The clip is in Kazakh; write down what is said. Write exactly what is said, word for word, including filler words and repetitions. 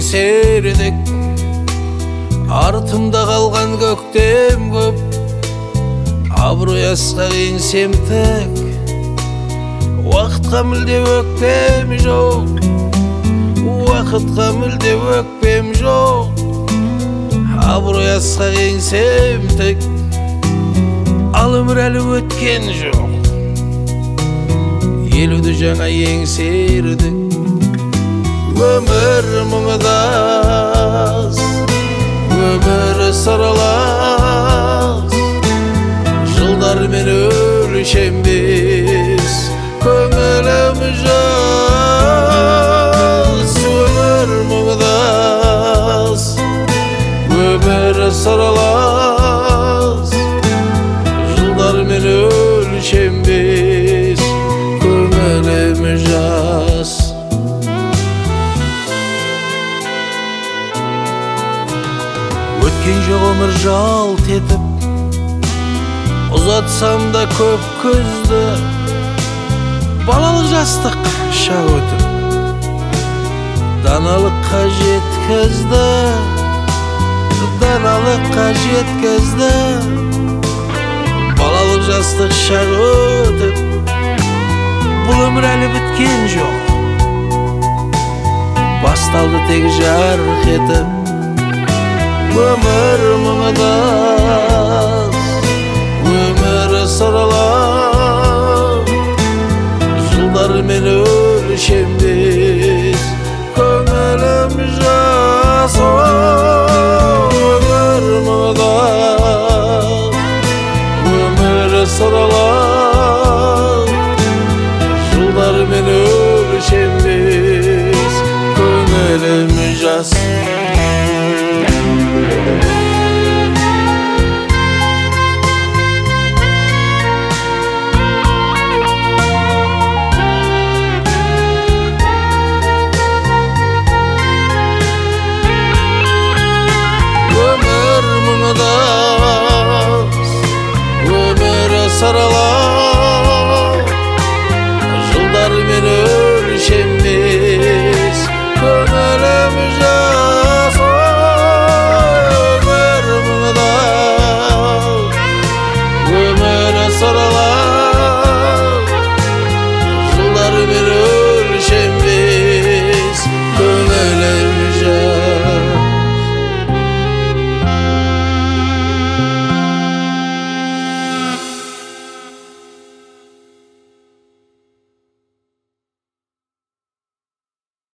еңсердік, артымда қалған көктем көп, абырой асқақ еңсем тік. Уақытқа мүлде өкпем жоқ, уақытқа мүлде өкпем жоқ, абырой асқақ еңсем тік. Ал өмір әлі өткен жоқ, елуді жаңа еңсердік. Өмір мұңдас, өмір саралас, жылдармен өлшенбес, көңілім жас. Өмір мұңдас, өмір саралас, жылдармен өлшенбес, көңілім жас. Өткен жоқ өмір жалт етіп, ұзатсам да көп көзді, балалық жастық шақ өтіп, даналыққа жеткізді, даналыққа жеткізді. Балалық жастық шақ өтіп, бұл өмір әлі біткен жоқ, басталды тек жарқ етіп. Өмір мұңдас, өмір саралас, жылдармен өлшенбес, көңілім жас. Өмір мұңдас, өмір саралас, жылдармен өлшенбес, көңілім жас. Өмір мұңдас, өмір саралас, жылдармен өлшенбес, көңілім жас.